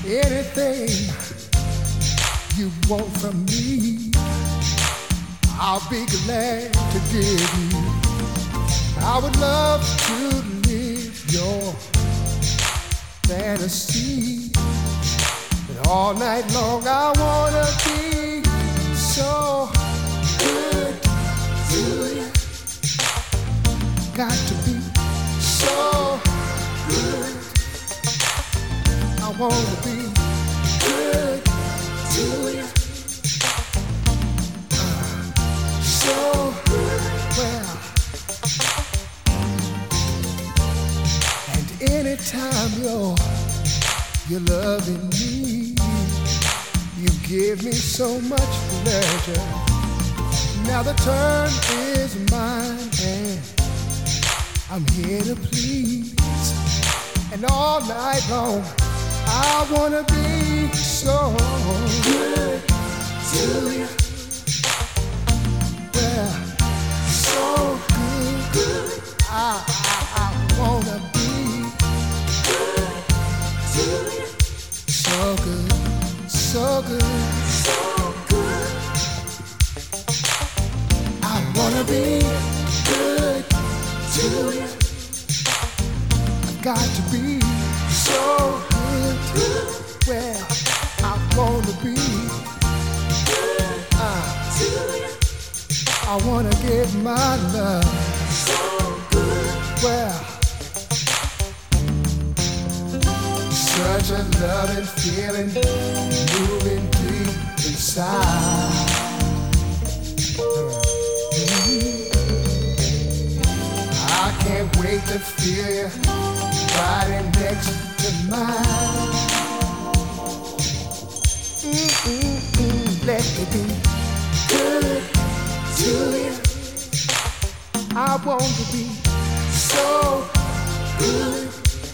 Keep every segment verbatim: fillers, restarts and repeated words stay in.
Anything you want from me, I'll be glad to give you. I would love to live your fantasy, but all night long I wanna be so good to you. Got to be so good. I wanna be good to you. Uh, so well. And anytime you're you're loving me, you give me so much pleasure. Now the turn is mine and I'm here to please. And all night long I wanna be so good to you. Well, so good, good. I, I, I wanna be good to you. So good, so good, so good. I wanna be good to you. I've got to be so good, good. Well, I wanna be good uh, to you. I wanna give my love so good. Well, such a loving feeling moving deep inside. I can't wait to feel you riding next to mine. Mm-mm-mm. Let me be good to you. I want to be so good.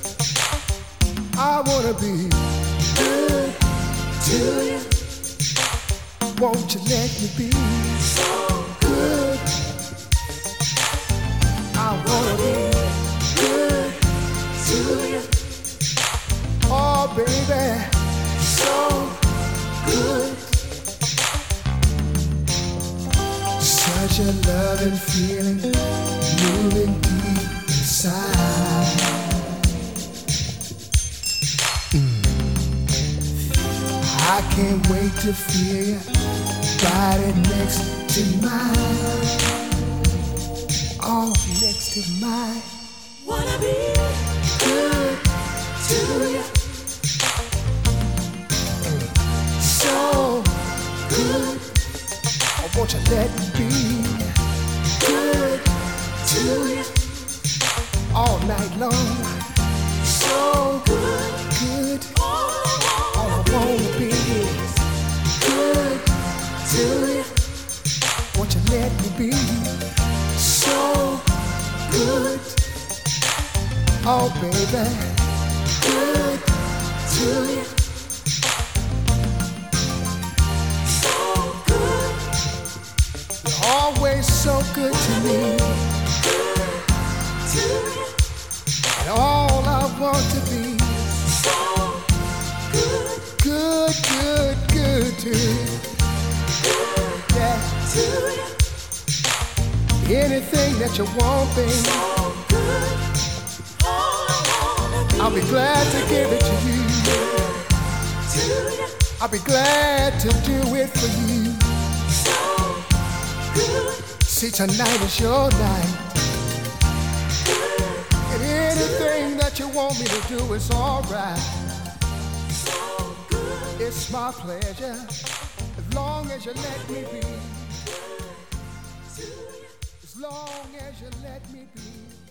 I want to be good to you. Won't you let me be so good? I wanna be good to you. Oh baby, so good. Such a loving feeling moving deep inside. Mm. I can't wait to feel you riding next to mine. Oh, next to mine. Wanna be good to you. So good. I want you to let me be good to you. All night long. So good, good. All I wanna be is good to you. Want you to let me be so good. Oh baby, good to you. so good, You're always so good to me. good to you. And all I want to be So good, good, good, good to you. good Yeah. to you. Anything that you want, baby, So good, all I wanna be I'll be glad to give it to you. to you. I'll be glad to do it for you. So good, See, tonight is your night. And anything that you want me to do is alright. so good. It's my pleasure, as long as you let me be. As long as you let me be.